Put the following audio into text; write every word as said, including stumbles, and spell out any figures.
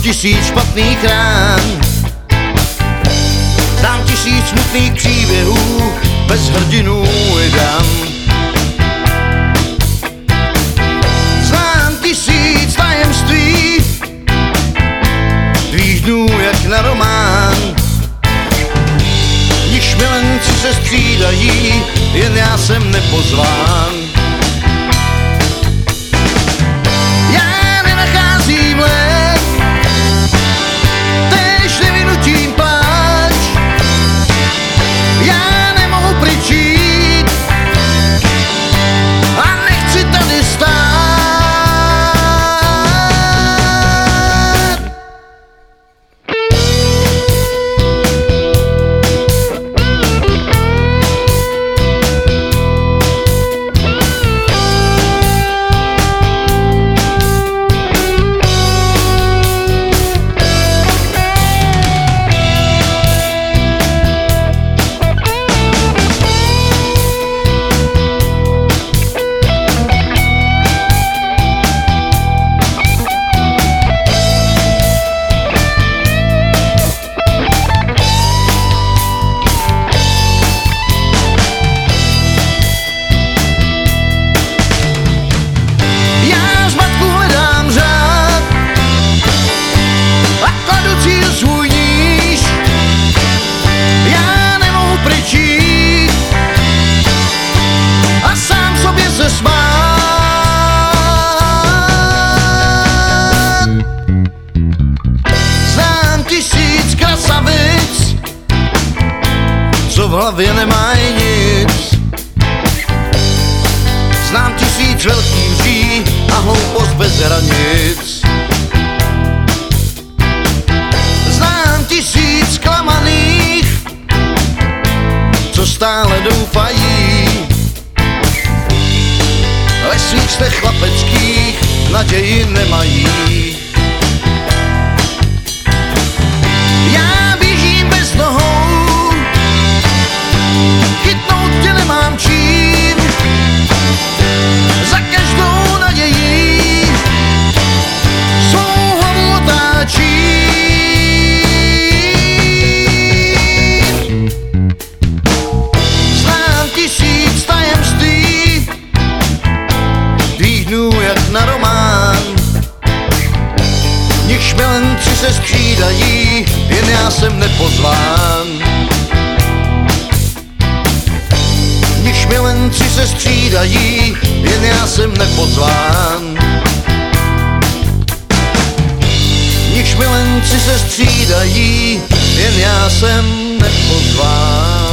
tisíc špatných rán. Znám tisíc smutných příběhů, bez hrdinů jdem. Znám tisíc tajemství, tvých dnů jak na román. V nichž milenci se střídají, jen já jsem nepozván. Já nenacházím lék, též nevynutím pláč. Já nemohu pryč jít a nechci tady stát. Co v hlavě nemají nic. Znám tisíc velkých vří a hloupost bez hranic. Znám tisíc zklamaných, co stále doufají. Ve svých snech chlapeckých naději nemají. Já běžím bez nohou, chytnout tě nemám čím. Za každou nadějí svou hlavu otáčím. Znám tisíc tajemství, tvých dnů jak na román. V nichž milenci se střídají, jen já jsem nepozván. V nichž milenci se střídají, jen já jsem nepozván. V nichž milenci se střídají, jen já jsem nepozván.